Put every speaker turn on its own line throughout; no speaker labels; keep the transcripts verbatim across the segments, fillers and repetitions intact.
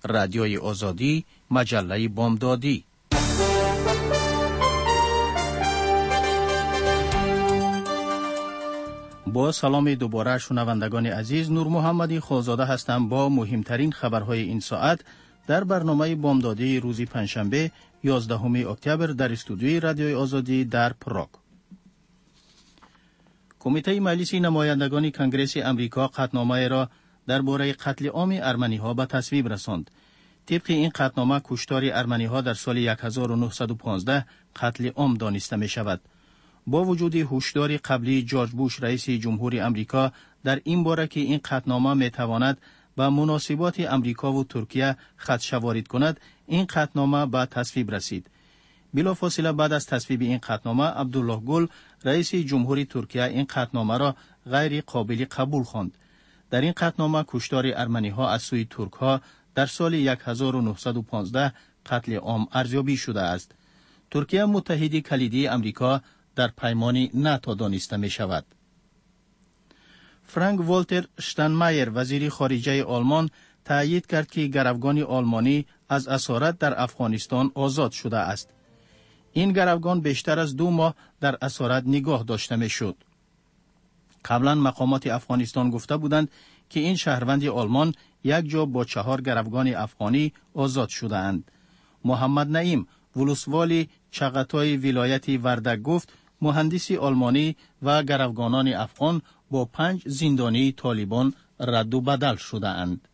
رادیوی آزادی، مجله بامدادی. با سلام دوباره شنوندگان عزیز، نور محمدی خانزاده هستم با مهمترین خبرهای این ساعت در برنامه بامدادی روز پنجشنبه یازدهم اکتبر در استودیوی رادیوی آزادی در پراگ. کمیته مجلس نمایندگان کنگره امریکا قطعنامه را درباره قتل عام ارمنی‌ها به تصویب رساند. طبق این قطعنامه کشتار ارمنی‌ها در سال هزار و نهصد و پانزده قتل عام دانسته می شود. با وجود هشدار قبلی جورج بوش رئیس جمهوری امریکا در این باره که این قطعنامه می تواند به مناسبات امریکا و ترکیه خدشه وارد کند، این قطعنامه به تصویب رسید. بلافاصله بعد از تصویب این قطعنامه، عبدالله گل رئیس جمهوری ترکیه این قطعنامه را غیر قابل قبول خواند. در این قطعنامه کشتار ارمنی‌ها از سوی ترک‌ها در سال هزار و نهصد و پانزده قتل عام ارزیابی شده است. ترکیه متحد کلیدی امریکا در پیمان ناتو دانسته می شود. فرانک والتر شتاینمایر وزیر خارجه آلمان تأیید کرد که گروگان آلمانی از اسارت در افغانستان آزاد شده است. این گروگان بیشتر از دو ماه در اسارت نگاه داشته می شد. قبلا مقامات افغانستان گفته بودند که این شهروند آلمان یک جا با چهار گروگان افغانی آزاد شده اند. محمد نعیم ولسوالی چغتای ولایت وردک گفت مهندس آلمانی و گروگانان افغان با پنج زندانی طالبان رد و بدل شده اند.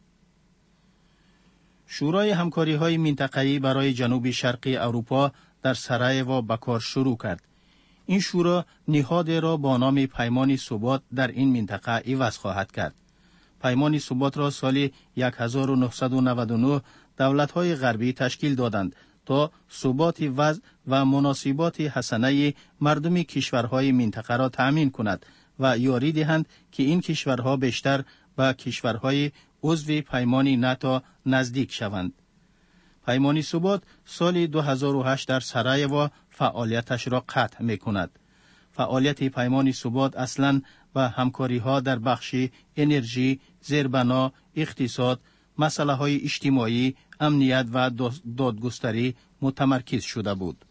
شورای همکاری های منطقه‌ای برای جنوب شرقی اروپا در سرایوو به کار شروع کرد. این شورا نهاد را با نام پیمان ثبات در این منطقه عوض خواهد کرد. پیمان ثبات را سال هزار و نهصد و نود و نه دولت‌های غربی تشکیل دادند تا ثبات وضع و مناسبات حسنه مردم کشورهای منطقه را تأمین کند و یاری دهند که این کشورها بیشتر به کشورهای عضو پیمان ناتو نزدیک شوند. پیمان ثبات سال دو هزار و هشت در سرایوو فعالیتش را قطع می کند. فعالیت پیمان ثبات اصلاً و همکاری ها در بخش انرژی، زیربنا، اقتصاد، مسئله های اجتماعی، امنیت و دادگستری متمرکز شده بود.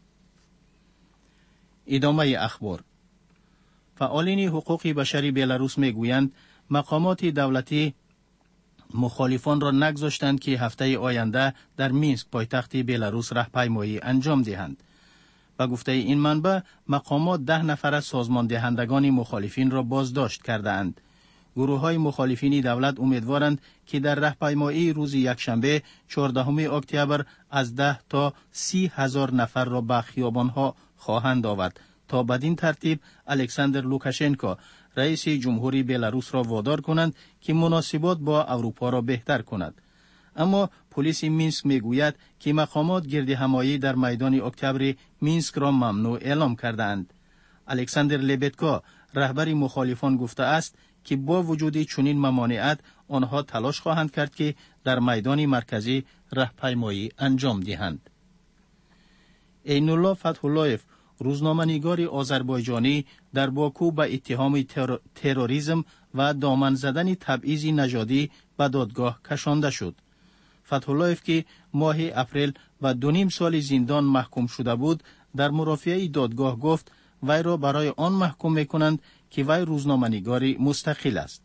ادامه اخبار. فعالین حقوق بشری بلاروس می گویند مقامات دولتی مخالفان را نگذاشتند که هفته آینده در مینسک پایتخت بلاروس راهپیمایی انجام دهند. به گفته این منبع، مقامات ده نفر از سازمان دهندگان مخالفین را بازداشت کردند. گروه های مخالفین دولت امیدوارند که در راهپیمایی روز یکشنبه چهاردهم اکتبر از ده تا سی هزار نفر را به خیابانها خواهند آورد تا بدین ترتیب الکساندر لوکاشنکو رئیس جمهوری بلاروس را وادار کنند که مناسبات با اروپا را بهتر کند. اما پلیس مینسک میگوید که مقامات گردهمایی در میدان اکتبر مینسک را ممنوع اعلام کردند. الکساندر لبتکو رهبر مخالفان گفته است که با وجود چنین ممانعت آنها تلاش خواهند کرد که در میدان مرکزی راهپیمایی انجام دهند. عین‌الله فتح‌الله‌یف روزنامه‌نگار آذربایجانی در باکو به اتهام تر... تروریسم و دامن زدن تبعیض نژادی به دادگاه کشانده شد. فتح‌الله‌یف که ماه اپریل و دو نیم سال زندان محکوم شده بود، در مرافعه دادگاه گفت وی را برای آن محکوم می‌کنند که وی روزنامه‌نگاری مستقل است.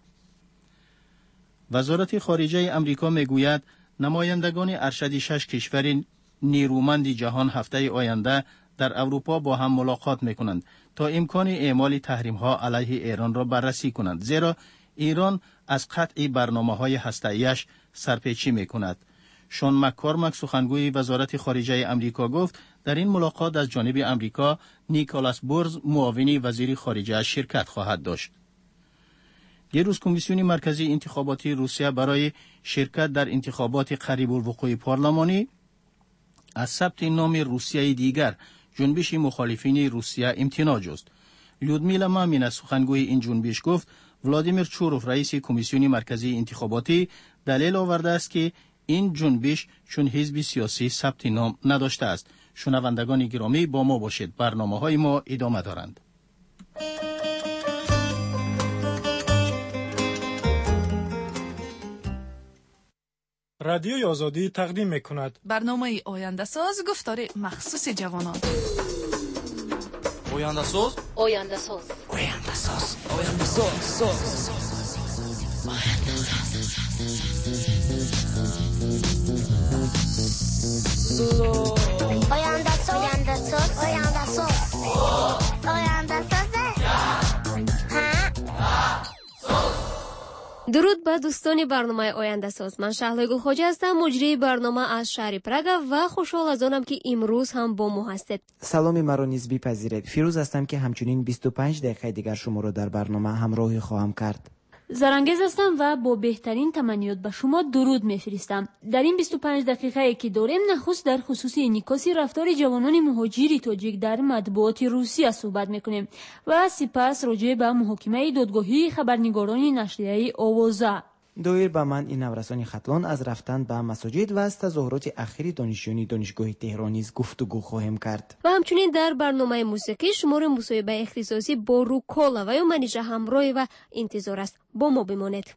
وزارت خارجه امریکا میگوید نمایندگان ارشد شش کشور نیرومند جهان هفته آینده در اروپا با هم ملاقات می‌کنند تا امکان اعمال تحریم‌ها علیه ایران را بررسی کنند، زیرا ایران از قطع برنامه‌های هسته‌ایش سرپیچی می‌کند. شون مک‌کورمک سخنگوی وزارت خارجه امریکا گفت در این ملاقات از جانب امریکا نیکولاس بورز معاون وزیر خارجه شرکت خواهد داشت. دیروز کمیسیون مرکزی انتخاباتی روسیه برای شرکت در انتخابات قریب الوقوع پارلمانی از ثبت نام روسیه دیگر جنبش مخالفین روسیه امتناع جست. لیودمیلا مامین سخنگوی این جنبش گفت ولادیمیر چوروف رئیس کمیسیون مرکزی انتخاباتی دلیل آورده است که این جنبش چون حزب سیاسی ثبت نام نداشته است. شنوندگان گرامی با ما باشید، برنامه‌های ما ادامه دارند.
رادیوی آزادی تقدیم میکند
برنامه آینده ساز گفتار مخصوص جوانان.
آینده ساز
آینده ساز
آینده ساز آینده ساز
آینده ساز آینده ساز آینده ساز آینده ساز
درود به دوستان برنامه آینده ساز. من شهلا گلخواجه هستم، مجری برنامه از شهر پراگ و خوشحال از آنم که امروز هم با ما هستید.
سلام مرا نیز بپذیرید. فیروز هستم که همچنین بیست و پنج دقیقه دیگر شما را در برنامه همراهی خواهم کرد.
زرانگیز هستم و با بهترین تمنیات به شما درود میفرستم. در این بیست و پنج دقیقه که داریم نخست در خصوص انعکاس رفتار جوانان مهاجر تاجیک در مطبوعات روسیه صحبت میکنیم و سپس راجع به محاکمه دادگاهی خبرنگاران نشریه آوازه.
دویر به من این نورسانی خطلان از رفتن به مساجد و از تظاهرات اخیر دانشجویان دانشگاه تهران نیز گفتگو خواهیم کرد.
و همچنین در برنامه موسیقی شمار مصاحبه اختصاصی با روکالا و منیژه همراهی و انتظار است. با ما بمانید.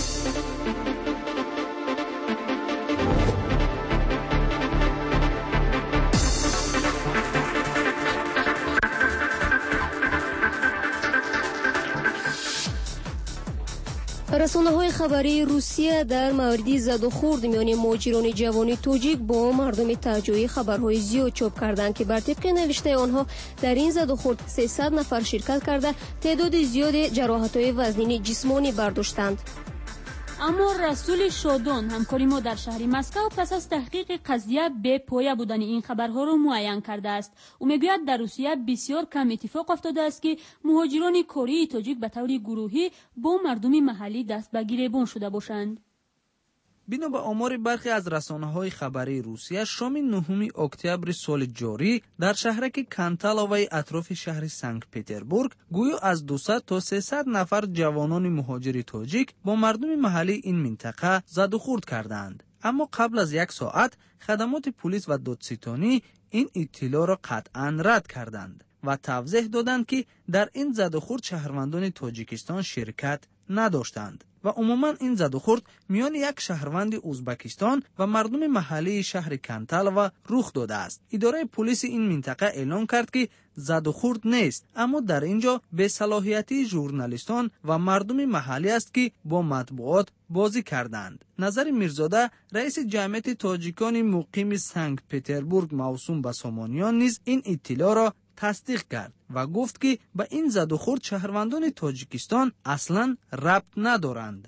رسانه‌های خبری روسیه در مورد زد و خورد میان مهاجران جوان تاجیک با مردم تهجوی خبرهای زیاد چاپ کردند که بر طبق نوشته آنها در این زد و خورد سیصد نفر شرکت کرده تعداد زیاد جراحت‌های وزنی جسمانی برداشتند.
اما رسول شادان همکاری ما در شهر مسکو پس از تحقیق قضیه به پایه بودن این خبرها را معین کرده است. او میگوید در روسیه بسیار کم اتفاق افتاده است که مهاجران کره تاجیک به طور گروهی با مردم محلی دست به گریبان شده باشند.
بنا به آمار برخی از رسانه‌های خبری روسیه، شام نهم اکتبر سال جاری در شهرک کانتالا و اطراف شهر سنت پترزبورگ گویا از دویست تا سیصد نفر جوانان مهاجر تاجیک با مردم محلی این منطقه زد و خورد کردند. اما قبل از یک ساعت خدمات پلیس و دادستانی این اطلاع را قطعاً رد کردند و توضیح دادند که در این زد و خورد شهروندان تاجیکستان شرکت نداشتند و عموما این زد و خورد میان یک شهروند ازبکستان و مردم محلی شهر کانتالا رخ داده است. اداره پلیس این منطقه اعلام کرد که زد و خورد نیست، اما در اینجا به صلاحیتی ژورنالیستان و مردم محلی است که با مطبوعات بازی کردند. نظر میرزاده، رئیس جمعیت تاجیکان مقیم سنت پترزبورگ موسوم به سامانیان نیز این اطلاع را تصدیق کرد و گفت که به این زد و خورد شهروندان تاجیکستان اصلا ربط ندارند.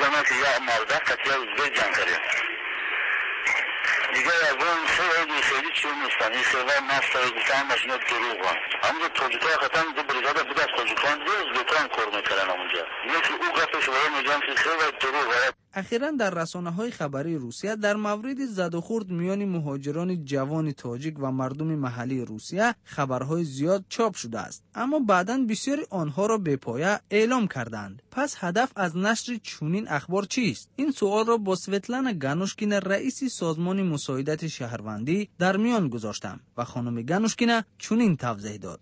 دیگه از اون سه ولی خیلی چیو نیستن. این سه ولی مستر گفتن ماشینا دروغن. همون تاجیکا خطر دو بریگاد بود از تاجیکان دیز دوتان کار میکردن اونجا. یکی او گفتش ولی میگم که سه ولی دروغه.
اخیراً در رسانه‌های خبری روسیه در مورد زد و خورد میان مهاجران جوان تاجیک و مردم محلی روسیه خبرهای زیاد چاپ شده است، اما بعداً بسیاری آنها را به پایه اعلام کردند. پس هدف از نشر چنین اخبار چیست؟ این سوال را با سویتلانا گانوشکینا، رئیس سازمان مساعدت شهروندی، در میان گذاشتم و خانم گانوشکینا چنین توضیح داد.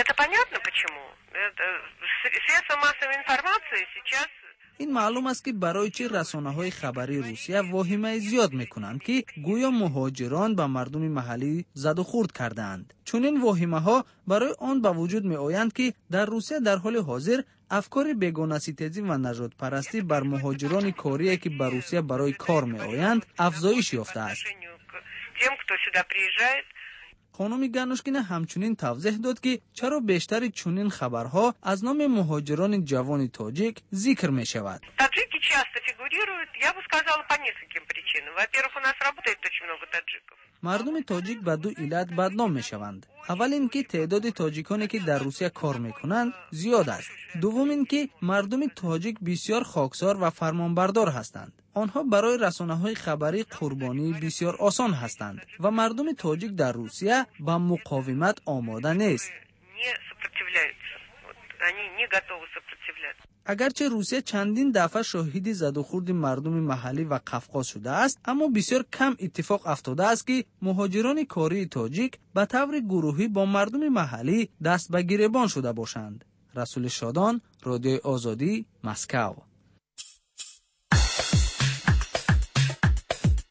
این معلوم است که برای چه رسانه‌های خبری روسیه واهمه زیاد میکنند که گویا مهاجران به مردم محلی زد و خورد کردند. چون این واهمه‌ها برای آن به وجود میآیند که در روسیه در حال حاضر افکار بیگانه ستیزی و نژاد پرستی بر مهاجران کاری که به روسیه برای کار میآیند افزایش یافته است. خانم گانوشکینا همچنین توضیح داد که چرا بیشتر چنین خبرها از نام مهاجران جوان تاجیک ذکر می شود.
Таджики часто фигурируют, я бы сказала, по нескольким причинам. Во-первых, у нас работает очень много таджиков.
مردم تاجیک به دو علت بدنام می شوند. اول اینکه تعداد تاجیکانی که در روسیه کار میکنند زیاد است. دوم اینکه مردم تاجیک بسیار خاکسار و فرمانبردار هستند. آنها برای رسانه‌های خبری قربانی بسیار آسان هستند و مردم تاجیک در روسیه به مقاومت آماده نیست. اگرچه روسیه چندین دفعه شاهد زد و خورد مردم محلی و قفقاز شده است، اما بسیار کم اتفاق افتاده است که مهاجران کاری تاجیک به طور گروهی با مردم محلی دست به گریبان شده باشند. رسول شادان، رادیوی آزادی، مسکو.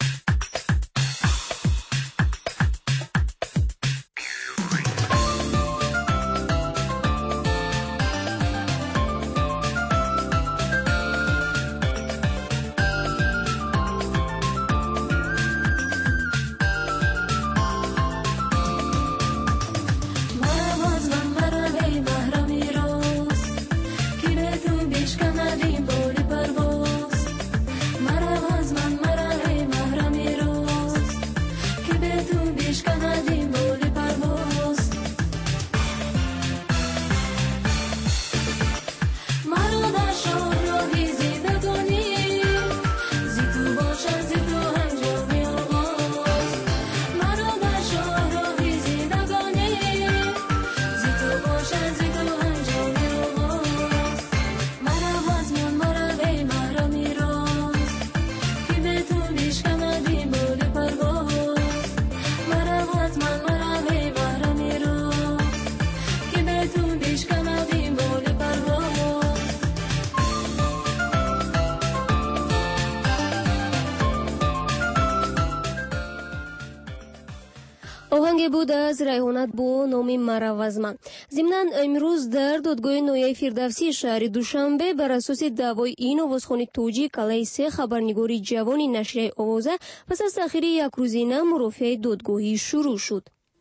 آهنگ بود از ریحانه با نام مرو از من. ضمناً امروز در دادگاه ناحیه فردوسی شهر دوشنبه بر اساس دعوای این آوازخوان توجیک علیه سه خبرنگار جوان نشریه آوازه پس از تاخیر یک روزینه مرافعه دادگاهی شروع شد.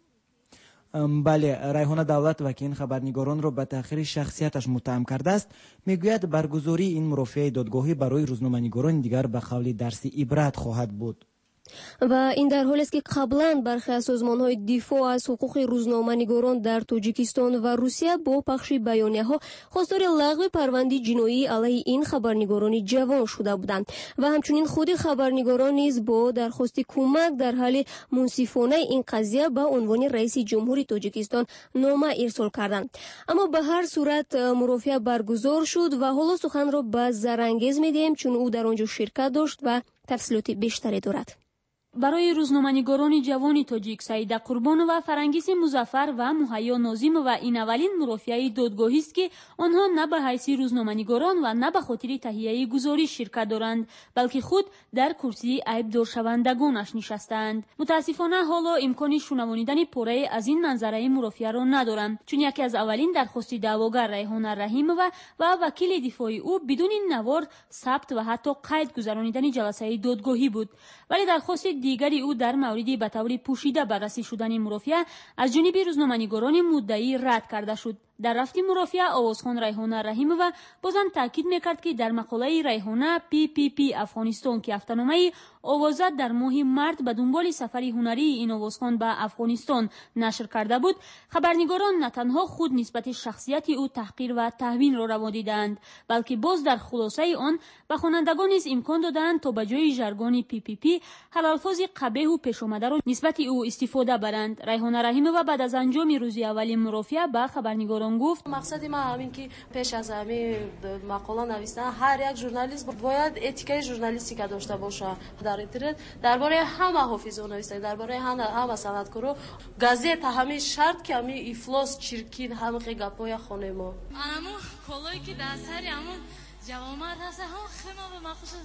بله، ریحانه دولت و که این خبرنگاران را به تأخیر شخصیتش متهم کرده است، میگوید برگزاری این مرافعه دادگاهی برای روزنامه‌نگاران دیگر به قول درس عبرت خواهد بود.
و این در حالی است که قبلا برخی از سازمان‌های دفاع از حقوق روزنامه‌نگاران در تاجیکستان و روسیه با پخش بیانیه‌ها خواستار لغو پرونده جنایی علیه این خبرنگاران جوان شده بودند و همچنین خود خبرنگاران نیز با درخواست کمک در حال منصفانه این قضیه به عنوان رئیس جمهوری تاجیکستان نامه ارسال کردند. اما به هر صورت مرافعه برگزار شد و حالا سخن را به زرانگیز می‌دهیم چون او در آنجا شرکت داشت و تفصیلات بیشتری دارد.
برای روزنامه‌نگاران جوان تاجیک سعیده قربانو و فرنگیس مظفر و مهیا ناظم و این اولین مرافعه دادگاهی است که آنها نه به حیث روزنامه‌نگاران و نه به خاطر تهیه گزارش شرکت دارند، بلکه خود در کرسی عیبدار شوندگانش نشستند. متاسفانه حالا امکان شنوانیدن پاره از این منظره مرافعه را ندارم، چون یکی از اولین درخواست دعواگر ریحانه رحیمова و وکیل دفاعی او بدون نوار ثبت و حتی قید گذرانیدن جلسه دادگاهی بود، ولی درخواست دیگری او در موردی به طور پوشیده بررسی شدن مرافعه از جانب روزنامه‌نگاران مدعی رد کرده شد. در رفت مرافعه آوازخوان ریحانه رحیمova بازم تاکید میکرد که در مقاله ریحانه پی پی پی افغانستان که هفته‌نامه آوازه در ماه مارس به دنبال سفر هنری این آوازخوان به افغانستان نشر کرده بود، خبرنگاران نه تنها خود نسبت شخصیت او تحقیر و توهین را روا دیدند، بلکه باز در خلاصه آن به خوانندگان نیز امکان دادند تا به جای ژارگون پی پی پی هر الفاظ قبیح و پیش آمده را نسبت او استفاده برند. ریحانه رحیمova بعد از انجام روز اول مرافعه به خبرنگاران گفت
مقصد ما همین که پیش از همه مقاله نوشتن هر یک ژورنالیست باید اتیکای ژورنالیستیک داشته باشه. در اینترنت درباره همه حافظان نوشته، درباره همه همه صنعتکارا گازیت همه شرط که همه افلاس چرکین همه گپای خانه ما
انمو کلایی که دستری همون جوامت هست هم خیلی به مخصوص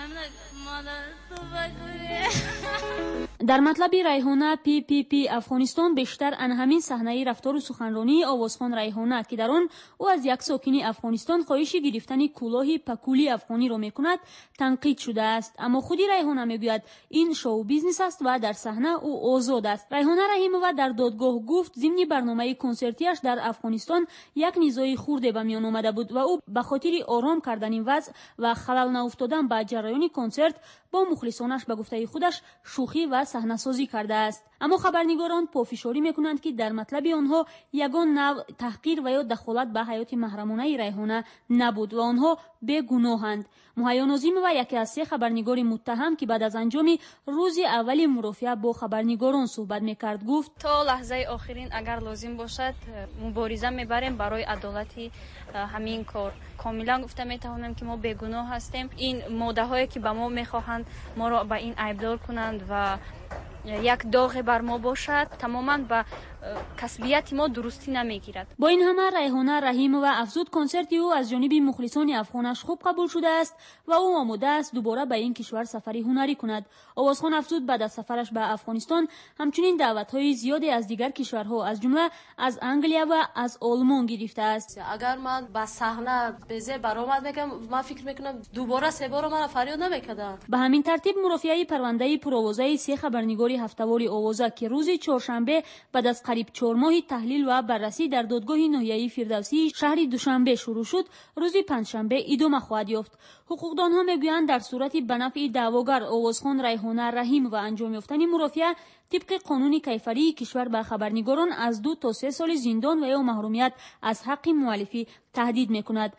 در مطلب ریحانه پی پی پی افغانستان بیشتر ان همین صحنه رفتار و سخنرانی آوازخوان ریحانه که در آن او از یک ساکن افغانستان خواهش گرفتن کلاه پکولی افغانی را میکند تنقید شده است. اما خودی ریحانه میگوید این شو بیزنس است و در صحنه او آزاد است. ریحانه رحیمova در دادگاه گفت ضمن برنامه کنسرتیش در افغانستان یک نزاع خورده به میان آمده بود و او به خاطر آرام کردن این وضع و خلل نیفتادن به جریان کنسرت با مخلصانش به گفته خودش شوخی و صحنه سازی کرده است. اما خبرنگاران پافشاری میکنند که در مطلب آنها یگان نوع تحقیر و یا دخالت به حیات محرمانه ریحانه نبود و آنها بی‌گناهند. مهیا ناظمova یکی از سه خبرنگار متهم که بعد از انجام روز اول مرافعه با خبرنگاران صحبت میکرد گفت
تا لحظه آخرین اگر لازم باشد مبارزه میبریم برای عدالت همین کار. کاملا گفته میتوانم که ما بیگناه هستیم. این ماده هایی که به ما میخواهند ما را به این عیبدار کنند و یک داغ بر ما باشد تماما به کسبیت ما درستی نمیگیرد.
با این همه ریحانه رحیمova افزود کنسرت او از جانب مخلصان افغانش خوب قبول شده است و او آماده است دوباره به این کشور سفر هنری کند. آوازخوان افزود بعد از سفرش به افغانستان همچنین دعوت‌های زیادی از دیگر کشورها از جمله از انگلیا و از آلمان گرفته است.
اگر من به صحنه بزه برآمد میگم من فکر میکنم دوباره سه بار من فریاد نمیکردم.
به همین ترتیب مرافعه پرونده پرآوازه سه خبرنگار هفته‌وار آوازه که روز چهارشنبه بعد از قریب چهار ماه تحلیل و بررسی در دادگاه ناحیه فردوسی شهر دوشنبه شروع شد، روز پنجشنبه ادامه خواهد یافت. حقوقدانها میگویند در صورت به نفع دعواگر آوازخوان ریحانه رحیم و انجام یافتن مرافعه طبق قانون کیفری کشور به خبرنگاران از دو تا سه سال زندان و یا محرومیت از حق مؤلفی تهدید میکند.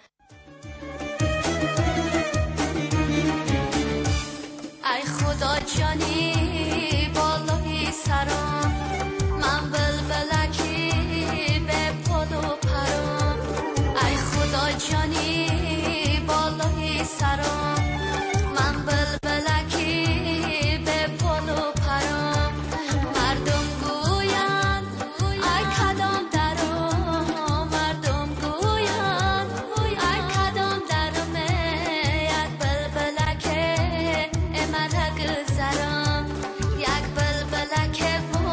ای خدا جانی بالای سرم من بلبلکی به پل و پرم. ای خدا جانی بالای سرم من بلبلکی به پل و پرم. مردم گویند ای کدام درم، مردم گویند ای کدام درم. یک بلبلکی امره گذرم، یک بلبلکی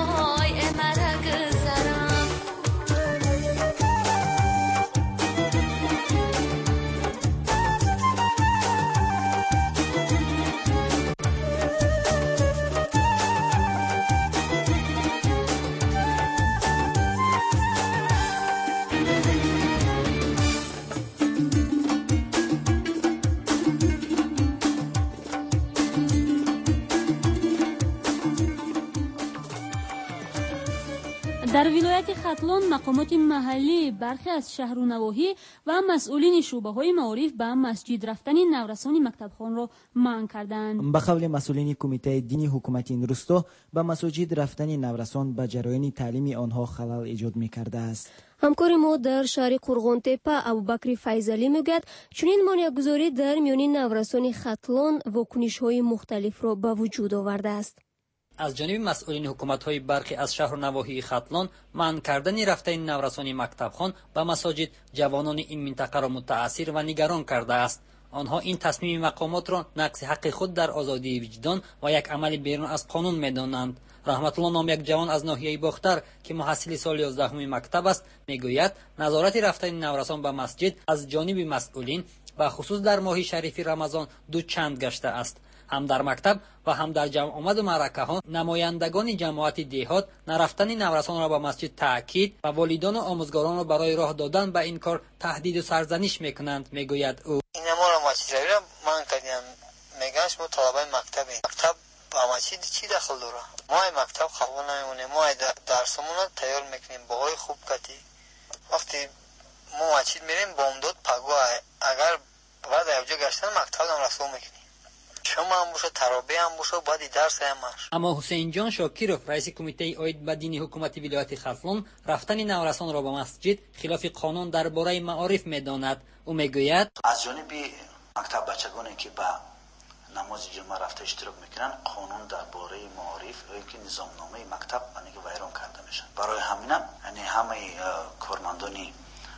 در ولایت ختلان مقامات محلی برخی از شهر و نواحی و مسئولین شعبه‌های معارف به مسجد رفتن نورسان مکتبخوان را منع کردند.
به قول مسئولین کمیته دینی حکومت این روستا به مساجد رفتن نورسان به جریان تعلیمی آنها خلل ایجاد می‌کرده است.
همکار ما در شهر قرغان تپه ابوبکر فیضلی میگوید چنین مانع‌گذاری در میان نورسان ختلان واکنش‌های مختلف را به وجود آورده است.
از جانب مسئولین حکومت‌های برخی از شهر و نواحی ختلان منع کردن رفتن نورسان مکتبخوان به مساجد جوانان این منطقه را متأثر و نگران کرده است. آنها این تصمیم مقامات را نقض حق خود در آزادی وجدان و یک عمل بیرون از قانون می‌دانند. رحمت الله نام یک جوان از ناحیه باختر که محصل سال یازدهم مکتب است میگوید نظارت رفتن نورسان به مسجد از جانب مسئولین و خصوص در ماه شریف رمضان دو چند گشته است. هم در مکتب و هم در جمع آمد و معرکه ها نمایندگان جماعت دهات نرفتن نورسان را به مسجد تاکید و والدان و آموزگاران را برای راه دادن به این کار تهدید و سرزنش میکنند. میگوید او
این ما را مسجد را من کردیم میگن شما طلبه مکتبی مکتب با مسجد چی دخل داره؟ ما مکتب قبول نمیمونیم، ما درسمون رو تیار میکنیم باقای خوب کتی وقتی ما مسجد میریم بامداد پگو اگر بعد اوجا گشتن مکتب هم رسول میکنیم شما هم باشه ترابی هم باشه بعد درس هم باشه.
اما حسین جان شاکیروف رئیس کمیته عاید به دین حکومت ولایت ختلان رفتن نورسان را به مسجد خلاف قانون درباره معارف میداند. او میگوید
از جانب مکتب بچگانی که به نماز جمعه رفته اشتراک میکنن قانون درباره معارف که نظامنامه مکتب انیگه ویران کرده میشن. برای همینم یعنی همه کارمندانی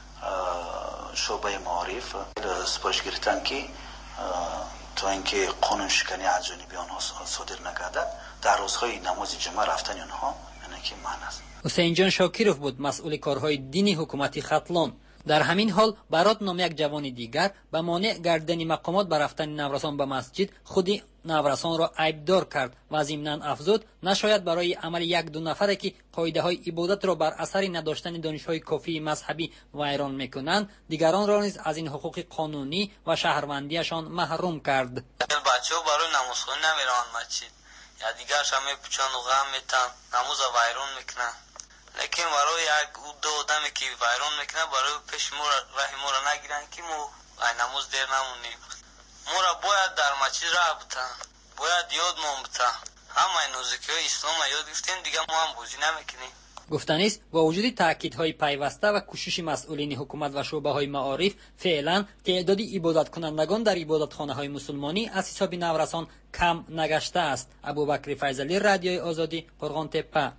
شعبه معارف سپارش گرفتن که تا اینکه قانون شکنی از جانب آنها صادر نگردد در روزهای نماز جمعه رفتن آنها یعنی که معنی است.
حسین جان شاکیروف بود مسئول کارهای دینی حکومت ختلان. در همین حال برات نام یک جوان دیگر به مانع گردن مقامات به رفتن نورسان به مسجد خودی نورسان را عیبدار کرد و ضمناً افزود نشاید برای عمل یک دو نفره که قاعده های عبادت را بر اثر نداشتن دانش‌های کافی مذهبی ویران میکنند دیگران را نیز از این حقوق قانونی و شهروندیشان محروم کرد.
بچه‌ها برای نماز خوندن نمیرن مسجد یا دیگرش هم میپوچن و غم میتن نماز ویران میکنن لیکن برای یک دو آدمی که ویران میکنن برای پیش ما راه ما را نگیرن که ما نماز دیر نمونیم. ما را باید در مسجد راه بتن باید یاد ما بتن همه نوزکی های اسلام یاد گفتیم دیگه ما هم بوزی نمیکنیم.
گفتنی است با وجود تاکیدهای پیوسته و کوشش مسئولین حکومت و شعبه‌های معارف فعلا تعداد عبادت کنندگان در عبادتخانه‌های مسلمانی از حساب نورسان کم نگشته است. ابوبکر فیضلی، رادیوی آزادی، قرغان تپه.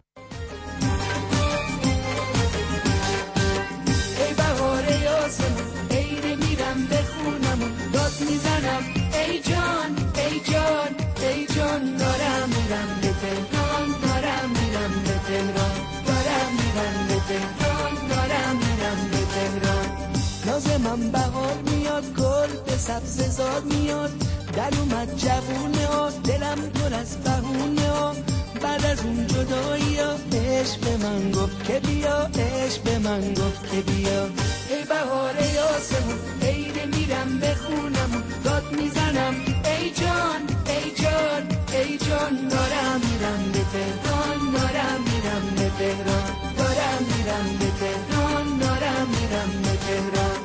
ای بهار یاسمون عید میرم بخونم داد میزنم ای جان ای جان ای جان دارم میرم به تهران دارم میرم به تهران دارم میرم به تهران دارم میرم به تهران ناز من بهار میاد گل به سبز زاد میاد در اومد جوونه ها دلم پر از بهونه ها بعد از اون جدایی ها عشق به من گفت که بیا عشق به من گفت که بیا ای بهار یاسمون عید میرم بخونم داد میزنم ای جان ای جان ای جان دارم میرم به تهران دارم میرم به تهران دارم میرم به تهران دارم میرم به تهران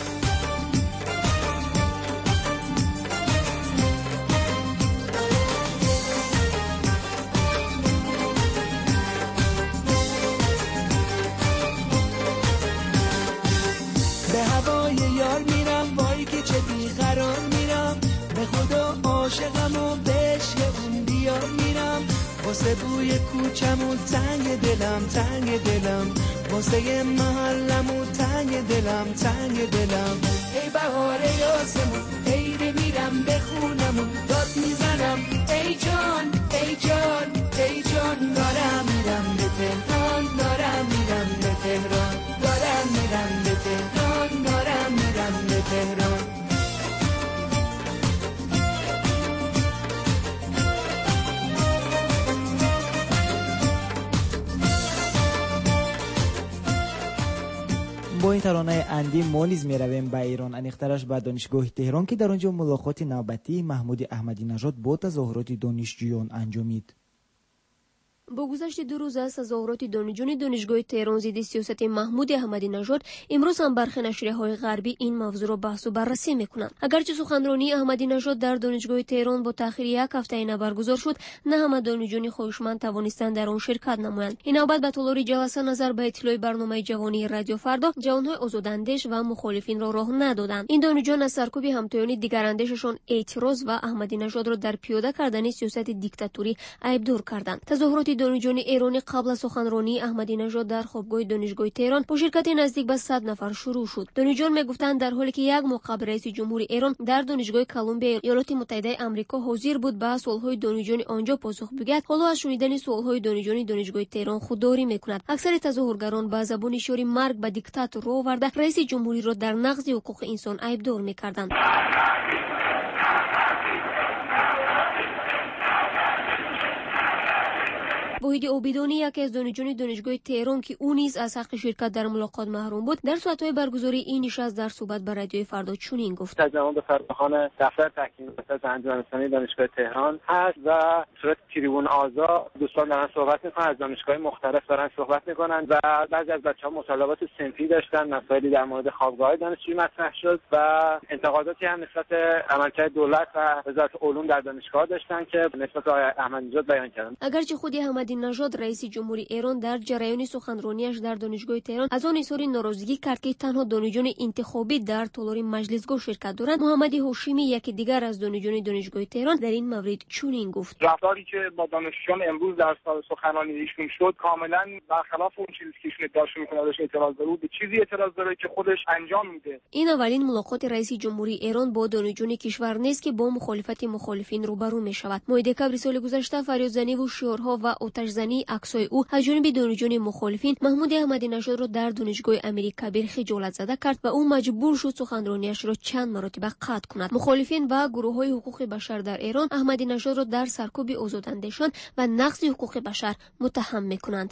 به هوای یار میرم وای که چه بیقرار میرم به خدا عاشقم و به عشق اون دیار میرم واسه بوی کوچم و تنگ دلم تنگ دلم واسه محلم و تنگ دلم تنگ دلم ای بهار یاسمون عید میرم بخونم و داد میزنم ای جان ای جان ای جان دارم میرم به تهران دارم میرم به تهران دارم میرم به تهران دارم میرم به تهران
با این ترانه اندی ما نیز می رویم به ایران انیخترش به دانشگاه تهران که در آنجا ملاقات نوبتی محمود احمدی نژاد با تظاهرات دانشجویان انجامید.
با گذشت دو روز از تظاهرات دانشجویان دانشگاه تهران ضد سیاست محمود احمدی نژاد، امروز هم برخی نشریه‌های غربی این موضوع را بحث و بررسی می‌کنند. اگرچه سخنرانی احمدی نژاد در دانشگاه تهران با تأخیر یک هفته اینا برگزار شد، نه همه دانشجویان خواهشمند توانستند در آن شرکت نمایند. این نوبت به طلوع جلسه نظر به اطلاع برنامه جوانی رادیو فردا، جوان‌های آزاداندیش و مخالفین را راه ندادند. این دانشجویان از سرکوب همتایان دیگراندیششان اعتراض و احمدی نژاد را در پیاده کردن سیاست دیکتاتوری عیب‌دار کردند. تظاهرات دانشجویان ایرانی قبل از سخنرانی احمدی نژاد در خوابگاه دانشگاه تهران با شرکت نزدیک به صد نفر شروع شد. دانشجویان میگفتند در حالی که یک ماه قبل رئیس جمهوری ایران در دانشگاه کلمبیا ایالات متحده آمریکا حاضر بود به سوالهای دانشجویان آنجا پاسخ بگوید، حالا از شنیدن سوالهای دانشجویان دانشگاه تهران خودداری میکند. اکثر تظاهرگران با زبان اشاره مرگ به دیکتاتور رو آورده رئیس جمهوری را در نقض حقوق انسان عیب‌دار میکردند. وحید عابدانی، یکی از دانشجویان دانشگاه تهران که او نیز از حق شرکت در ملاقات محروم بود، در ساعت‌های برگزاری این نشست در صحبت با رادیو فردا چنین گفت:
از جناب فرخان دفتر تحکیم وسط انجمن اسلامی دانشگاه تهران هست و صورت تریبون آزاد دوستان دارن صحبت میکنن، از دانشگاه مختلف دارن صحبت میکنن و بعضی از بچه‌ها مطالبات صنفی داشتن، مسائلی در مورد خوابگاه دانشجویی مطرح شد و انتقاداتی هم نسبت عملکرد دولت و وزارت علوم در دانشگاه داشتن که نسبت به احمدی نژاد بیان کردن.
اگرچه خود احمدی نژاد رئیس جمهوری ایران در جریان سخنرانیش در دانشگاه تهران از آن اظهار ناراضگی کرد که تنها دانشجویان انتخابی در طلوع مجلسگاه شرکت دارند، محمد هاشمی یکی دیگر از دانشجویان دانشگاه تهران در این مورد چنین گفت:
رفتاری که با دانشجویان امروز در سخنرانی ایشون شد کاملا برخلاف اون چیزی که ایشون ادعا میکنه ازش اعتراض داره، به چیزی اعتراض داره که خودش انجام میده.
این اولین ملاقات رئیس جمهوری ایران با دانشجویان کشور نیست که با مخالفت مخالفین روبرو میشود. ماه دکمبر سال گذشته فریادزنی و شعارها و آتش‌زنی عکسای او از جانب دانشجویان مخالفین محمود احمدی نژاد را در دانشگاه امیر کبیر خجالت زده کرد و او مجبور شد سخنرانیش را چند مرتبه قطع کند. مخالفین و گروه‌های حقوق بشر در ایران احمدی نژاد را در سرکوب آزاداندیشان و نقض حقوق بشر متهم می‌کنند.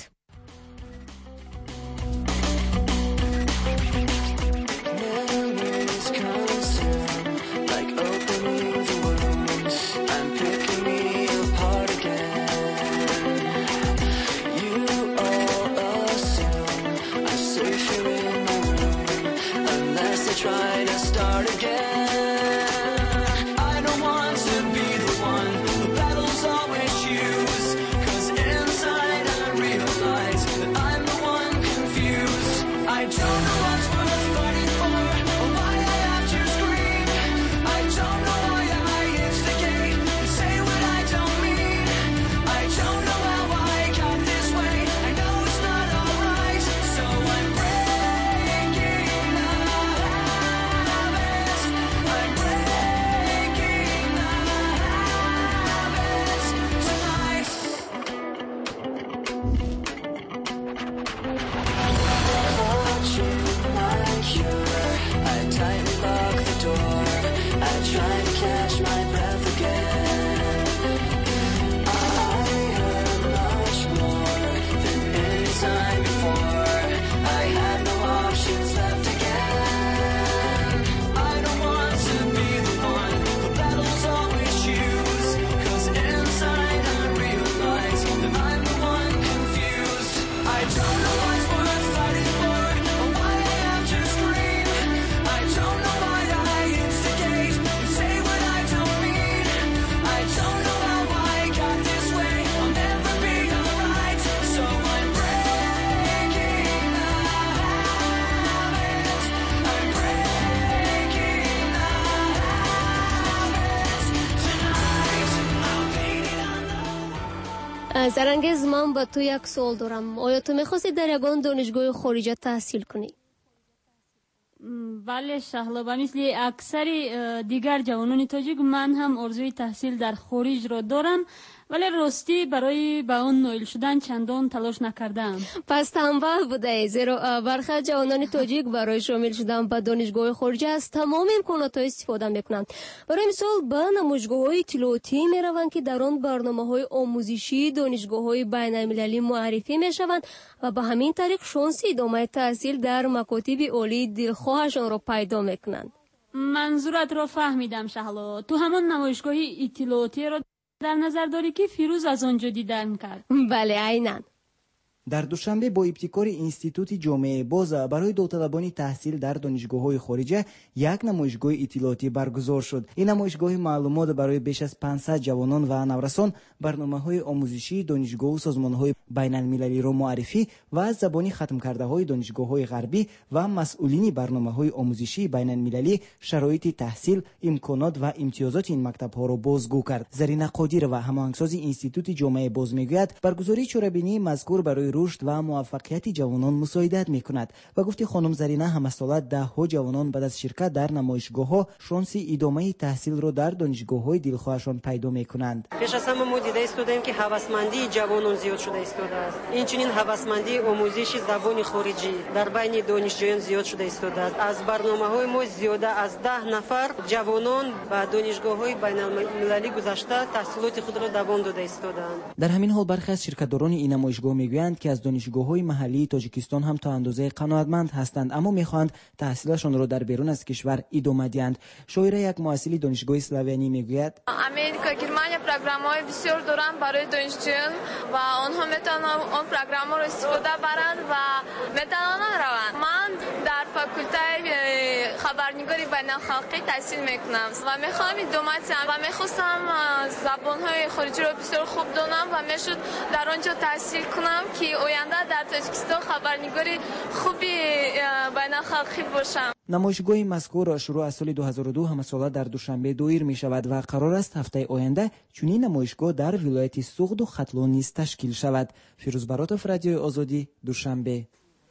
سرانگیز، من با تو یک سوال دارم. آیا تو میخواستی در یگان دانشگاه خارجی تحصیل کنی؟
بله شهلا، مثل اکثر دیگر جوانان تاجیک من هم آرزوی تحصیل در خارج را دارم، ولی راستی برای به آن نائل شدن چندان تلاش نکردم.
پس تنبل بوده، زیرا برخی جوانان تاجیک برای شامل شدن به دانشگاه خارجی از تمام امکانات استفاده میکنند. برای مثال به نمایشگاه‌های اطلاعاتی میروند که در آن برنامه‌های آموزشی دانشگاه‌های بین‌المللی معرفی میشوند و به همین طریق شانس ادامه تحصیل در مکاتب عالی دلخواهشان را پیدا میکنند.
منظورت را فهمیدم شهلا. تو همان نمایشگاه اطلاعاتی را در نظر داری که فیروز از آنجا دیدن کرد؟
بله عیناً.
در دوشنبه با ابتکار اینستیتوت جامعه باز برای داوطلبان تحصیل در دانشگاه‌های خارجه یک نمایشگاه اطلاعاتی برگزار شد. این نمایشگاه معلومات برای بیش از پانصد جوانان و نورسان برنامه‌های آموزشی دانشگاه و سازمان‌های بین‌المللی را معرفی و از زبانی ختم کرده‌های دانشگاه‌های غربی و مسئولین برنامه‌های آموزشی بین‌المللی شرایط تحصیل، امکانات و امتیازات این مکتب‌ها را بازگو کرد. زرینه قادر و هماهنگساز اینستیتوت جامعه باز میگوید برگزاری چهاربینی مذکور برای رشد و موفقیت جوانان مساعدت میکند و گفتی خانم زرینه همساله ده ها جوانان بعد از شرکت در نمایشگاه ها شانس ادامه تحصیل را در دانشگاه های دلخواهشان پیدا میکنند.
پیش از همه ما دیده استودیم که هوسمندی جوانان زیاد شده استوده است. اینچنین هوسمندی آموزش زبان خارجی در بین دانشجویان زیاد شده استوده است. از برنامه‌های ما زیاده از ده نفر جوانان به دانشگاه های بین المللی گذشته تحصیلات خود را دوام داده استودند.
در همین حال برخی از شرکت‌داران این نمایشگاه میگویند که از دانشگاه‌های محلی تاجیکستان هم تا اندازه قناعتمند هستند، اما می‌خواهند تحصیلشان را در بیرون از کشور ادامه دهند. شاعره یک مؤسسه دانشگاه اسلوونی میگوید
امریکا گرمانیا پروگرام‌های بسیار دارن برای دانشجویان و آنها میتونن آن پروگرام‌ها را استفاده برند و میتونن روند. من در فاکولته خبرنگاری بین‌الخلقی تحصیل میکنم و میخوام ادامه دهم و میخواستم زبان‌های خارجی را بسیار خوب دانم و میشد در آنجا تحصیل کنم که آینده در تاجیکستان خبرنگاری خوبی بین‌الخلقی باشم.
نمایشگاه مذکور شروع از سال دو هزار و دو همساله در دوشنبه دایر می شود و قرار است هفته آینده چنین نمایشگاه در ولایت سوغد و ختلان نیز تشکیل شود. فیروز براتوف، رادیو آزادی، دوشنبه.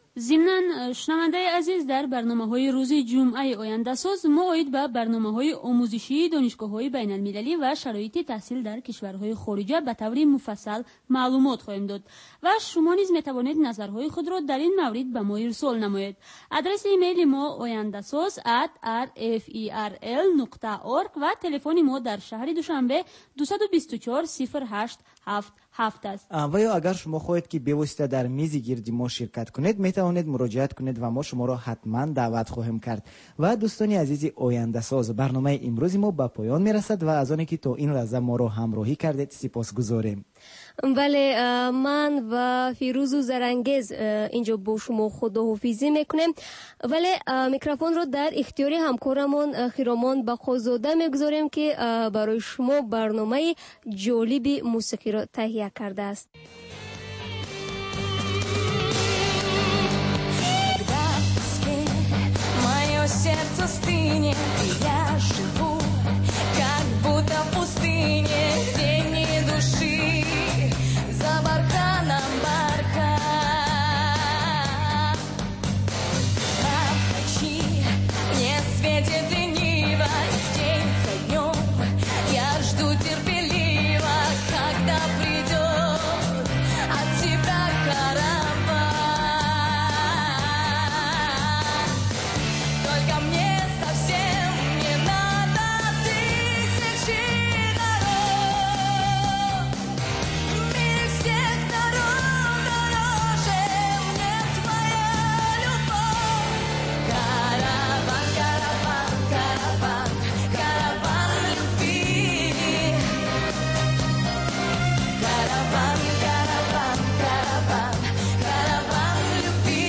ضمناً شنونده عزیز، در برنامه‌های روز جمعه آینده ساز موعد به برنامه‌های آموزشی دانشگاه‌های بین‌المللی و شرایط تحصیل در کشورهای خارجه به طور مفصل معلومات خواهیم داد و شما نیز می‌توانید نظرهای خود را در این مورد به ما ارسال نمایید. آدرس ایمیل ما آینده‌ساز ات آر اف ای آر ال نقطه اورگ و تلفن ما در شهر دوشنبه دو دو چهار صفر هشت هفت هفت است.
و یا اگر شما خواهید که به واسطه در میز گردی ما شرکت کنید میتوانید مراجعت کنید و ما شما را حتما دعوت خواهیم کرد. و دوستان عزیز آینده ساز، برنامه امروز ما به پایان میرسد و از آنکه تا این لحظه ما را همراهی کردید سپاسگزاریم.
بله، من و فیروز و زرنگز اینجا با شما خداحافظی میکنیم، ولی میکروفون رو در اختیار همکارمون خیرامان بخوزاده میگذاریم که برای شما برنامه جالب موسیقی را تهیه کرده است.
Сердце стынет, и я живу, как будто в пустыне, где ни души, за барханом бархат. А ночи не светит лениво, и день за днем я жду терпеливо, когда придет от тебя караван. Только мне совсем не надо тысячи дорог, мир всех дорог дороже мне твоя любовь. Караван, караван, караван, караван любви. Караван, караван, караван, караван любви.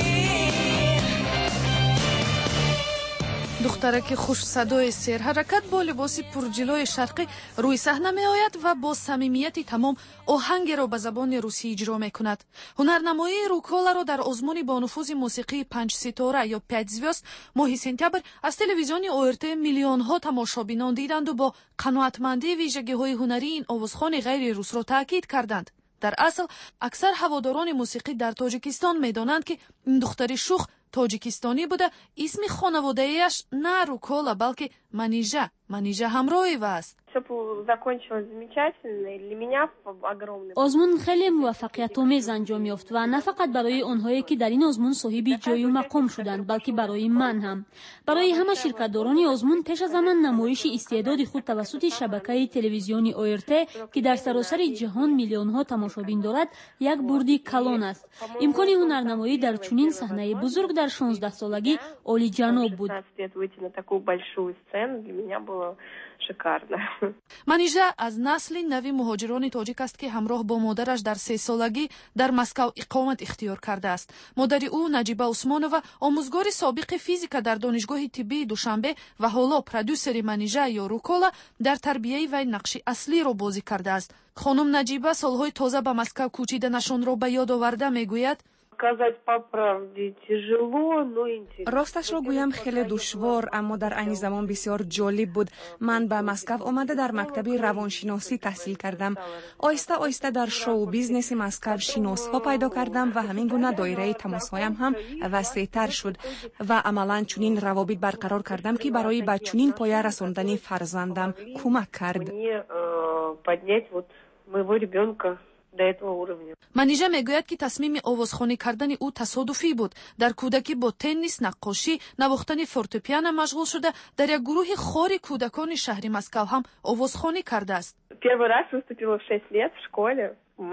духтараки хушсадои серҳаракат бо либоси пурҷилои шарқӣ рӯи саҳна меояд ва бо самимияти тамом оҳангеро ба забони русӣ иҷро мекунад. ҳунарнамоии рӯкҳоларо дар озмуни бонуфузи мусиқии панҷситора ё пяч звёзд моҳи сентябр аз телевизиони орт миллионҳо тамошобинон диданду бо қаноатмандии вижагиҳои ҳунарии ин овозхони ғайри русро таъкид карданд. дар асл аксар ҳаводорони мусиқӣ дар тоҷикистон медонанд ки ин духтари шух тоҷикистонӣ буда исми хонаводаияш на Рукола, балки Манижа, Манижа Ҳамроева аст.
آزمون خیلی موفقیت آمیز انجام یافت و نه فقط برای آنهایی که در این آزمون صاحب جای و مقام شدند، بلکه برای من هم. برای همه شرکت‌داران آزمون پیش از آن نمایش استعداد خود توسط شبکه تلویزیونی آرت که در سراسر جهان میلیون‌ها تماشابین دارد یک بردی کلان است. امکان هنرنمایی در چنین صحنه بزرگ در شانزده سالگی عالی جناب بود.
шикарно.
Манижа аз насли нави муҳоҷирони тоҷик аст ки ҳамроҳ бо модараш дар сесолагӣ дар Москав иқомат ихтиёр кардааст. модари ӯ Наҷиба Усмонова омӯзгори собиқи физика дар донишгоҳи тиббии Душанбе ва ҳоло продюсери Манижа ё Рукола дар тарбияи вай нақши аслиро бозӣ кардааст. хонум Наҷиба солҳои тоза ба Москав кӯчиданашонро ба ёд оварда мегӯяд:
Сказать по правде тяжело, но интересно.
Росташро гӯям хеле душвор, аммо дар айни замон бисёр ҷолиб буд. Ман ба Москав омада дар мактаби равоншиносӣ таҳсил кардам. Оҳиста оҳиста дар шоу бизнеси Москав шиносҳо пайдо кардам ва ҳамин гуна доираи тамосҳоям ҳам васеътар шуд ва амалан чунин равобит барқарор кардам, ки барои ба чунин поя расондани фарзандам кӯмак кард.
Мне э, поднять вот моего ребенка до этого уровня.
Манижа мегӯяд ки тасмими овозхонӣ кардани ӯ тасодуфӣ буд. Дар кӯдакӣ бо теннис, наққошӣ, навохтани фортепиано машғул шуда, дар як гурӯҳи хори кӯдакони шаҳри Москав ҳам овозхонӣ кардааст.
Первый раз выступила в шесть лет в школе.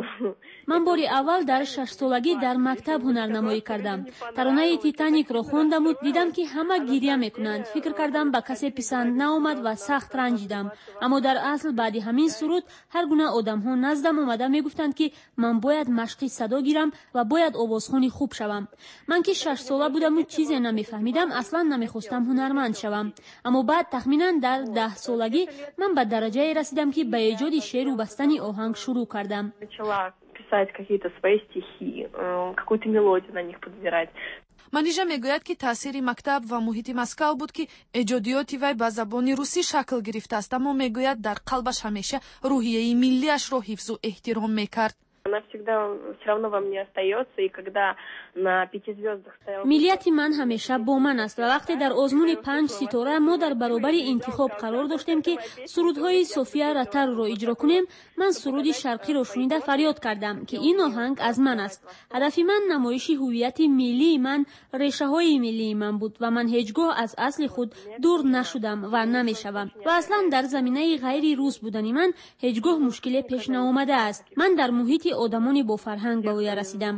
ман бори аввал дар шашсолагӣ дар мактаб ҳунарнамоӣ кардам. таронаи Титаникро хондаму дидам ки ҳама гирья мекунанд. фикр кардам ба касе писанд наомад ва сахт ранҷидам. аммо дар асл баъди ҳамин суруд ҳар гуна одамҳо наздам омада мегуфтанд ки ман бояд машқи садо гирам ва бояд овозхони хуб шавам. ман ки шашсола будаму чизе намефаҳмидам, аслан намехостам ҳунарманд шавам. аммо баъд тахминан дар даҳсолагӣ ман ба дараҷае расидам ки ба эҷоди шеъру бастани оҳанг шурӯъ кардам.
Начала писать какие-то свои стихи, какую-то мелодию на них подбирать.
Манижа мегӯяд ки таъсири мактаб ва муҳити Москав буд ки эҷодиёти вай ба забони русӣ шакл гирифтааст, аммо мегӯяд дар қалбаш ҳамеша рӯҳияи миллиашро ҳифзу эҳтиром мекард.
Она всегда все равно во мне остается, и когда на пяти звездах стоял...
миллияти ман ҳамеша бо ман аст ва вақте дар озмуни панҷ ситора мо дар баробари интихоб қарор доштем ки сурудҳои София Ратаруро иҷро кунем, ман суруди шарқиро шунида фарёд кардам ки ин оҳанг аз ман аст. ҳадафи ман намоиши ҳуввияти миллии ман, решаҳои миллии ман буд ва ман ҳеҷ гоҳ аз асли худ дур нашудам ва намешавам. ва аслан дар заминаи ғайри рус будани ман ҳеҷ гоҳ мушкиле пеш наомадааст. ман дар муҳити одамони бо фарҳанг ба оя расидам.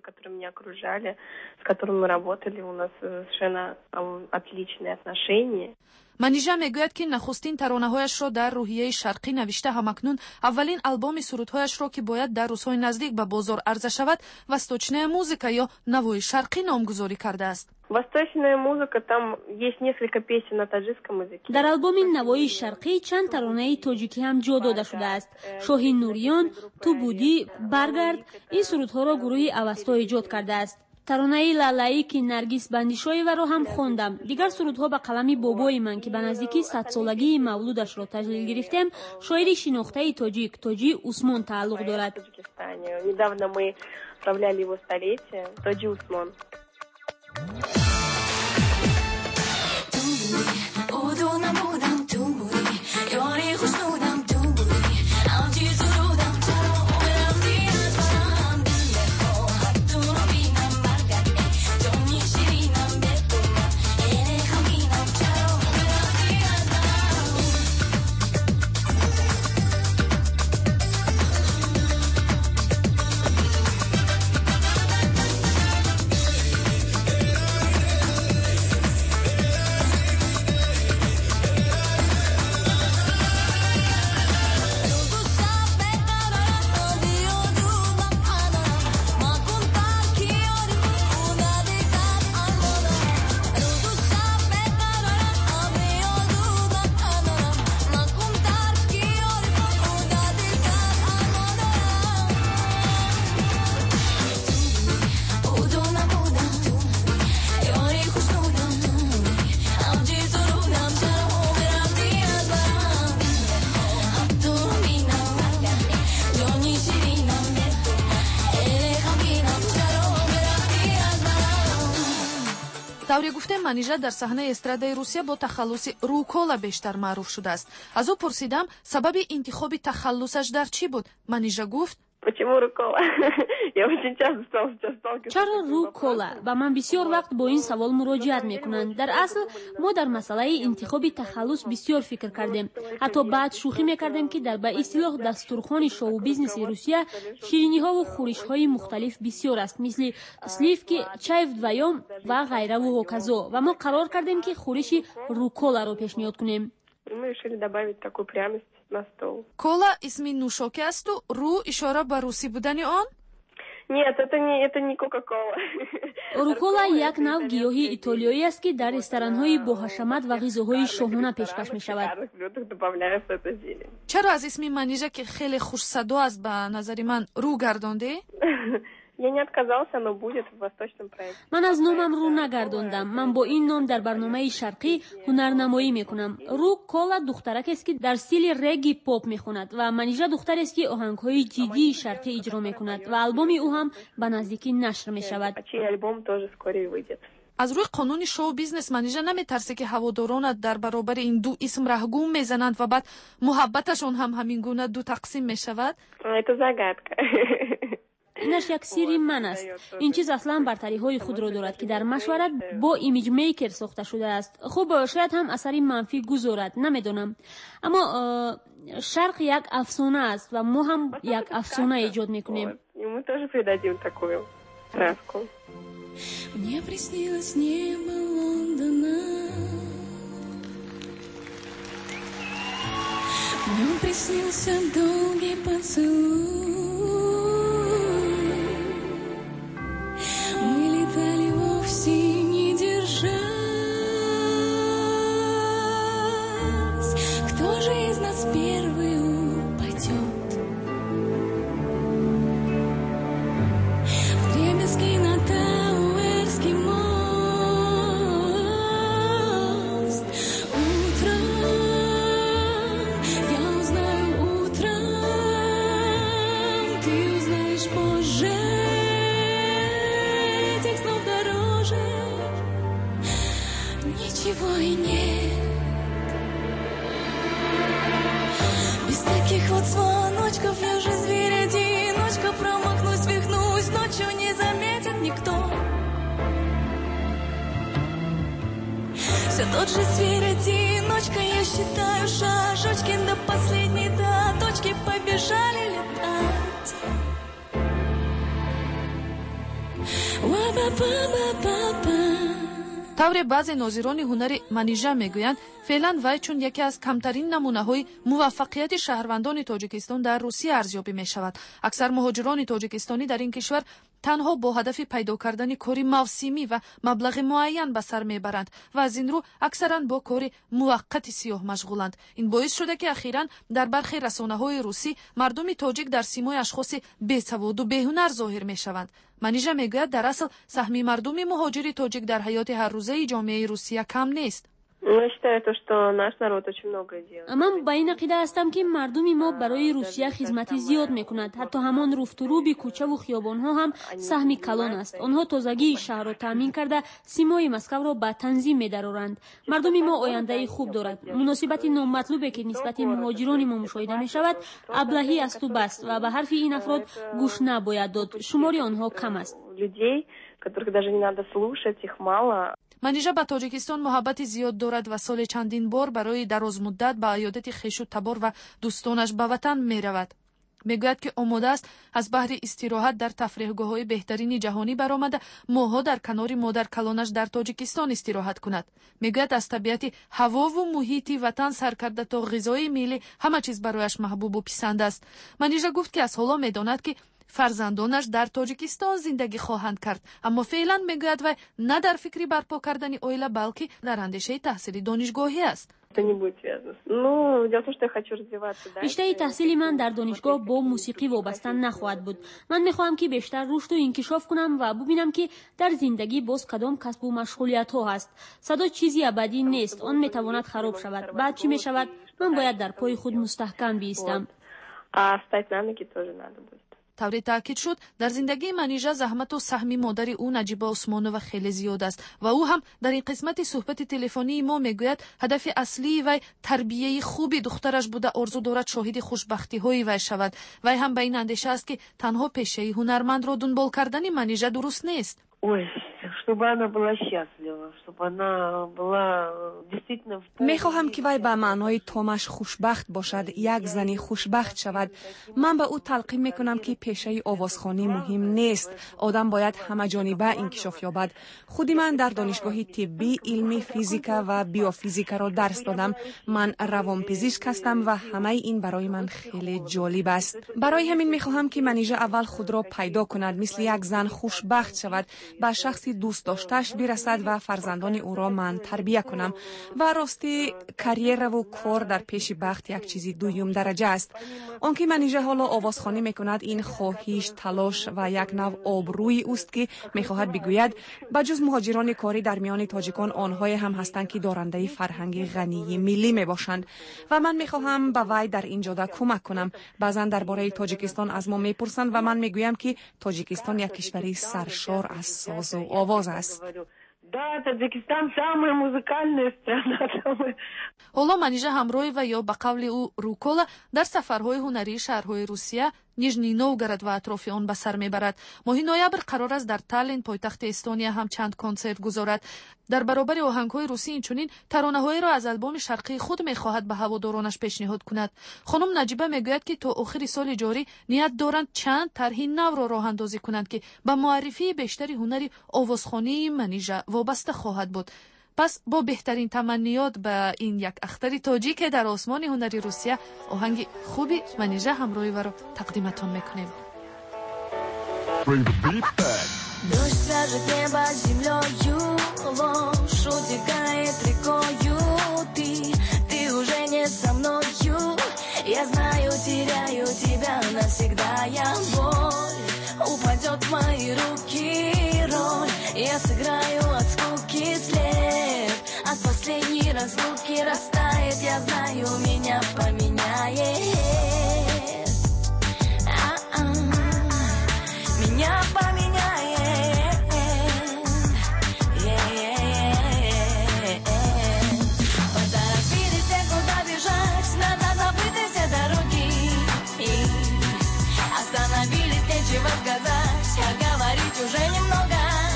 С которыми мы работали, у нас совершенно отличные отношения.
Манижа мегӯяд ки нахустин таронаҳояшро дар рӯҳияи шарқӣ навишта ҳамакнун аввалин албоми сурудҳояшро ки бояд дар рӯзҳои наздик ба бозор арза шавад, «Восточная музыка» ё «Навои шарқӣ» номгузорӣ кардааст.
Восточная музыка, там есть несколько песен на таджикском языке.
дар албоми «Навои шарқӣ» чанд таронаи тоҷикӣ ҳам ҷо дода шудааст. «Шоҳи Нуриён», «Ту будӣ», «Баргард» ин сурудҳоро гурӯҳи Авасто эҷод кардааст. таронаи лалаӣ ки Наргис Бандишоеваро ҳам хондам. дигар сурудҳо ба қалами бобои ман ки ба наздикӣ садсолагии мавлудашро таҷлил гирифтем, шоири шинохтаи тоҷик Тоҷи Усмон тааллуқ дорад.
Недавно мы справляли его столетие. Тоҷи Усмон.
тавре гуфтем, Манижа дар саҳнаи эстрадаи Русия бо тахаллуси Рукола бештар маъруф шудааст. Аз ӯ пурсидам, сабаби интихоби тахаллусаш дар чӣ буд? Манижа гуфт:
Почему Рукола? Я очень часто сталкиваюсь.
чаро Рукола? Ба ман бисёр вақт бо ин савол муроҷиат мекунанд. Дар асл мо дар масъалаи интихоби тахаллус бисёр фикр кардем. ҳатто баъд шӯхӣ мекардем ки дар ба истилоҳ дастурхони шоу-бизнеси Русия шириниҳову хӯришҳои мухталиф бисёр аст, мисли сливки, чай вдвоём ва ғайраву ҳоказо. ва мо қарор кардем ки хӯриши Руколаро пешниҳод кунем.
Мы решили добавить такую пряность на стол.
Кола исми нушоки асту, ру ишора ба руси будани он?
Нет, это не, это не Кока-Кола.
рукола як нав гиёҳи итолиёӣ аст ки дар ресторанҳои боҳашамат ва ғизоҳои шоҳона пешкаш мешавад.
чаро аз исми манижа ки хеле хушсадо аст ба назари ман рӯ гардонде?
Я не отказался, но будет в восточном проекте.
ман аз номам рӯ нагардондам. ман бо ин ном дар барномаи шарқӣ ҳунарнамоӣ мекунам. рӯ кола духтаракест ки дар стили реги поп мехонад ва манижа духтарест ки оҳангҳои ҷиддии шарқӣ иҷро мекунад ва албоми ӯ ҳам ба наздикӣ нашр мешавад.
аз рӯи қонуни шоу бизнес манижа наметарсе ки ҳаводоронат дар баробари ин ду исм раҳгум мезананд ва баъд муҳаббаташон ҳам ҳамин гуна ду тақсим мешавад?
Это загадка.
инаш як сирри ман аст. ин чиз аслан бартариҳои худро дорад ки дар машварат бо имиҷмейкер сохта шудааст. хуб, шояд ҳам асари манфӣ гузорад, намедонам. аммо шарқ як афсона аст ва мо ҳам як афсона эҷод мекунем.
Мы тоже придадим такую краску.
Мне приснилось небо Лондона, мне приснился долгий поцелуй. Мы летали вовсе не держась. Кто же из нас первый упадет? Вдребезги на Тауэрский мост. Утром я узнаю, утром ты узнаешь позже. Этих снов дороже ничего и нет. Без таких вот звоночков я же зверь-одиночка. Промахнусь, свихнусь, ночью не заметит никто. Все тот же зверь-одиночка. Я считаю шажочки до последней, до точки. Побежали летать. Ва-ба-ба-ба-ба-ба.
тавре баъзе нозирони ҳунари манижа мегӯянд феълан вай чун яке аз камтарин намунаҳои муваффақияти шаҳрвандони тоҷикистон дар русия арзёбӣ мешавад. аксар муҳоҷирони тоҷикистонӣ дар ин кишвар танҳо бо ҳадафи пайдо кардани кори мавсимӣ ва маблағи муайян ба сар мебаранд ва аз ин рӯ аксаран бо кори муваққати сиёҳ машғуланд. ин боис шуда ки ахиран дар бархи расонаҳои русӣ мардуми тоҷик дар симои ашхоси бесаводу беҳунар зоҳир мешаванд. манижа мегӯяд дар асл саҳми мардуми муҳоҷири тоҷик дар ҳаёти ҳаррӯзаи ҷомеаи русия кам нест.
Я считаю, то, что наш народ очень многое делает.
ман ба ин ақида ҳастам ки мардуми мо барои русия хизмати зиёд мекунад. ҳатто ҳамон руфтуруби кӯчаву хиёбонҳо ҳам саҳми калон аст. онҳо тозагии шаҳрро таъмин карда симои Москваро ба танзим медароранд. мардуми мо ояндаи хуб дорад. муносибати номатлубе ки нисбати муҳоҷирони мо мушоҳида мешавад аблаҳӣ асту баст ва ба ҳарфи ин афрод гӯш набояд дод. шумори онҳо кам аст.
Людей, которых даже не надо слушать, их мало.
манижа ба тоҷикистон муҳаббати зиёд дорад ва соли чандин бор барои дарозмуддат ба аёдати хешу табор ва дӯстонаш ба ватан меравад. мегӯяд ки омода аст аз баҳри истироҳат дар тафреҳгоҳҳои беҳтарини ҷаҳонӣ баромада моҳҳо дар канори модар-калонаш дар тоҷикистон истироҳат кунад. мегӯяд аз табиати ҳавову муҳити ватан сар карда то ғизои миллӣ ҳама чиз барояш маҳбубу писанд аст. манижа гуфт ки аз ҳоло медонад ки фарзандонаш дар тоҷикистон зиндагӣ хоҳанд кард, аммо феълан мегӯяд вай на дар фикри барпо кардани оила, балки дар андешаи таҳсили донишгоҳӣ аст.
Это не будет связано. Ну, дело в том, что я хочу развиваться дальше.
риштаи таҳсили ман дар донишгоҳ бо мусиқӣ вобаста нахоҳад буд. ман мехоҳам ки бештар рушду инкишоф кунам ва бубинам ки дар зиндагӣ боз кадом касбу машғулиятҳо ҳаст. садо чизи абадӣ нест, он метавонад хароб шавад. баъд чӣ мешавад? ман бояд дар пои худ мустаҳкам биистам.
А встать на ноги тоже надо будет.
тавре таъкид шуд дар зиндагии манижа заҳмату саҳми модари ӯ наҷиба усмонова хеле зиёд аст ва ӯ ҳам дар ин қисмати суҳбати телефонии мо мегӯяд ҳадафи аслии вай тарбияи хуби духтараш буда орзу дорад шоҳиди хушбахтиҳои вай шавад. вай ҳам ба ин андеша аст ки танҳо пешаи ҳунармандро дунбол кардани манижа дуруст нест.
Ой,
чтобы она была счастлива, чтобы она была действительно...
میخواهم که وی به معنای تامش خوشبخت باشد، یک زنی خوشبخت شود. من به او تلقین میکنم که پیشه آوازخوانی مهم نیست. آدم باید همه جانبه انکشاف یابد. خودی من در دانشگاه طبی علمی فیزیکا و بیوفیزیکا را درس دادم. من روانپزشک هستم و همه این برای من خیلی جالب است. برای همین میخواهم که منیژه اول خود را پیدا کند، مثل یک زن خوشبخت شود، به شخصی دوست داشتهش برسد و فرزندان او را من تربیت کنم. و راستی کریر و کار در پیش بخت یک چیزی دویم درجه است. آنکه منیژه حالا آوازخوانی میکند این خواهش، تلاش و یک نوع آبروی اوست که میخواهد بگوید بجز مهاجران کاری در میان تاجیکان آنهای هم هستند که دارنده فرهنگ غنی ملی میباشند و من میخواهم به وی در این جاده کمک کنم. بعضا درباره تاجیکستان از ما میپرسند و من میگویم که تاجیکستان یک کشوری سرشار از ساز و آواز است.
Да, Таджикистан самая музыкальная страна.
ҳоло манижа ҳамроҳи ва ё ба қавли ӯ рукола дар сафарҳои ҳунарии шаҳрҳои Русия, Нижний Новгород ва атрофи он ба сар мебарад. моҳи ноябр қарор аст дар Таллин, пойтахти Эстония ҳам чанд консерт гузорад. дар баробари оҳангҳои русӣ инчунин таронаҳоеро аз албоми шарқии худ мехоҳад ба ҳаводоронаш пешниҳод кунад. хонум Наҷиба мегӯяд ки то охири соли ҷорӣ ният доранд чанд тарҳи навро роҳандозӣ кунанд ки ба муаррифии бештари ҳунари овозхонии манижа вобаста хоҳад буд. пас бо беҳтарин таманниёт ба ин як ахтари тоҷике дар осмони ҳунари Русия оҳанги хуби манижа ҳамроҳи варо тақдиматон мекунем.
Дождь свяжет небо с землёю, ложь утекает рекою. Ты, ты уже не со мною. Я знаю, теряю тебя навсегда. Я боль упадет в мои руки. Роль я сыграю от скуки. След от последней разлуки растает. Я знаю, меня поменяет. А-а. Меня поменяет. Поторопились все, куда бежать. Надо забыть все дороги. Остановились, нечего сказать. А говорить уже немного.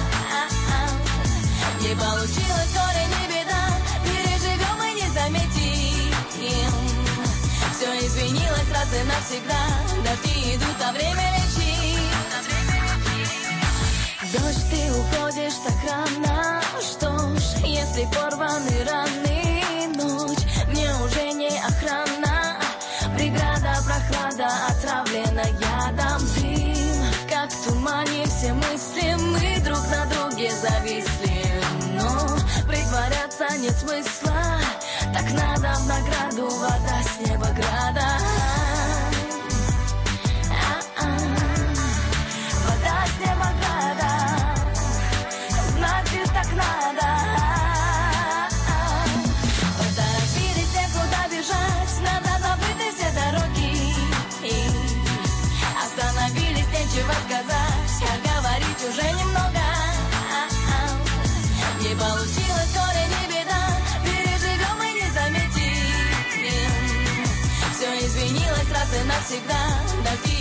Не получилось, горе не беда. Переживем и не заметим. Все изменилось раз и навсегда. Дожди идут, а время лечит. Дождь, ты уходишь так рано. Что ж, если порваны раны. Ночь мне уже не охрана. Преграда, прохлада, отравлена ядом. Дым, как в тумане все мысли. Мы друг на друге зависли. Но притворяться нет смысла. Так надо в награду вода с неба града. Вода с неба града. Значит, так надо. Поторопились все, куда бежать. Надо забыть все дороги. Остановились, нечего сказать. А говорить уже немного. Не получилось, горе не беда. Переживем и не заметим. Все изменилось раз и навсегда. Дожди